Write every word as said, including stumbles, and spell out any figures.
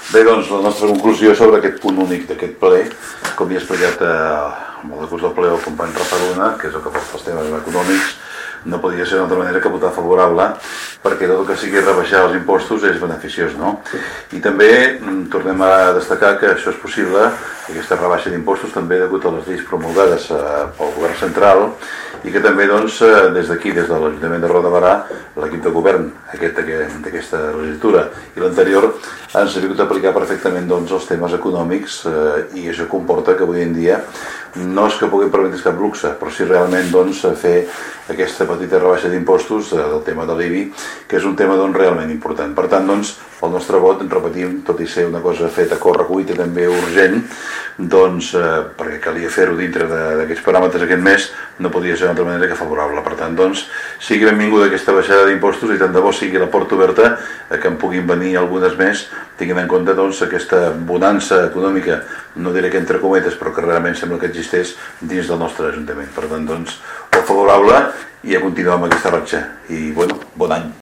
Bé, doncs, la nostra conclusió sobre aquest punt únic d'aquest ple, com ja ha explicat eh, amb el decurs del ple el company Rafa Luna, que és el que porta els temes econòmics, no podia ser d'altra manera que votar favorable, perquè tot el que sigui rebaixar els impostos és beneficiós, no? I també tornem a destacar que això és possible, aquesta rebaixa d'impostos, també degut a les lleis promulgades eh, pel govern central, i que també, doncs, eh, des d'aquí, des de l'Ajuntament de Roda de Barà, l'equip de govern aquest, d'aquesta legislatura i l'anterior, han sabut aplicar perfectament, doncs, els temes econòmics eh, i això comporta que avui en dia no és que puguin permetre's cap luxe, però sí realment, doncs, fer aquesta petita rebaixa d'impostos eh, del tema de l'I B I, que és un tema, doncs, realment important. Per tant, doncs, el nostre vot, repetim, tot i ser una cosa feta a correcuita i també urgent, doncs, eh, perquè calia fer-ho dintre d'aquests paràmetres aquest mes, no podia ser d'altra manera que favorable. Per tant, doncs, sigui benvinguda aquesta baixada d'impostos i tant de bo sigui la porta oberta a que en puguin venir algunes més, tinguent en compte, doncs, aquesta bonança econòmica, no diré que entre cometes, però que realment sembla que existeix dins del nostre Ajuntament. Per tant, doncs, vot favorable i a continuar amb aquesta ratxa. I, bueno, bon any.